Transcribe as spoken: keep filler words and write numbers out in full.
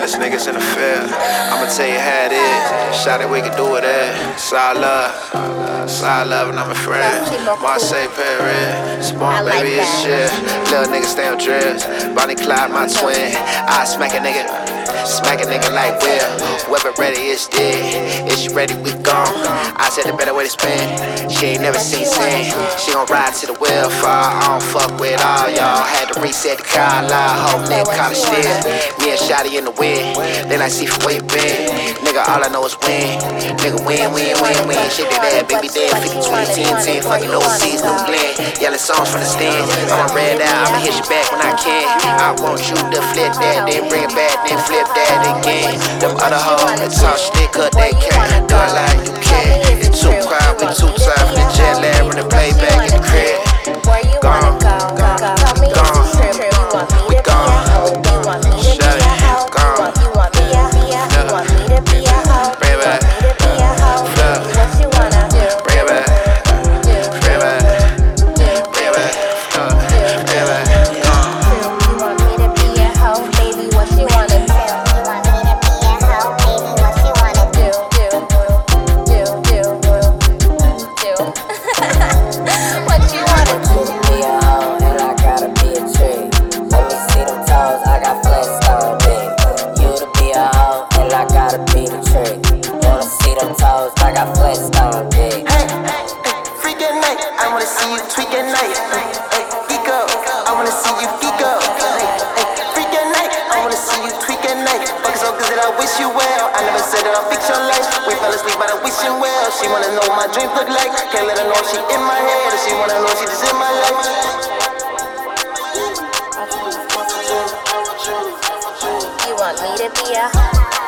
realest niggas in the field. I'ma tell you how it is. Shout it, we can do it at. Side love, side love, and I'm a friend. Marseille, Paris, Spawn, baby, it's shit. Little nigga stay on trips. Bonnie Clyde, my twin. I smack a nigga, smack a nigga like Will. Whoever ready is dead. If she ready, we gone. I said the better way to spend. She ain't never seen sin. She gon' ride to the wheel fall. I don't fuck with all y'all. Had to reset the car line. Whole nigga college still. Me and Shotty in the wind. Then I see from where you been. Nigga, all I know is win. Nigga, win, win, win, win. Shit that ass, baby, dead. fifty, twenty, ten, ten. Fucking overseas, new blend. Yelling songs from the stand. I'ma red out. I'ma hit you back when I can. I want you to flip that, then bring it back, then flip that again. Them other hoes that talk shit, cause they can't. Do it like you can. It's too quiet, we too tough. The jet lag, run the playback in the crib. Gone, gone, gone. We gone. Shut it, gone. Bring it back. Flip. Bring it back. Bring it back. Bring it back. Bring it back. Gone. I got flexed on dick. Hey, hey, freak at night. I wanna see you tweak at night. Hey, hey, geek up. I wanna see you geek up. Hey, hey, freak at night. I wanna see you tweak at night. Fuck so good that I wish you well. I never said that I'll fix your life. We fell asleep, but I wish you well. She wanna know what my dreams look like. Can't let her know she in my head. Or she wanna know she just in my life. You want me to be a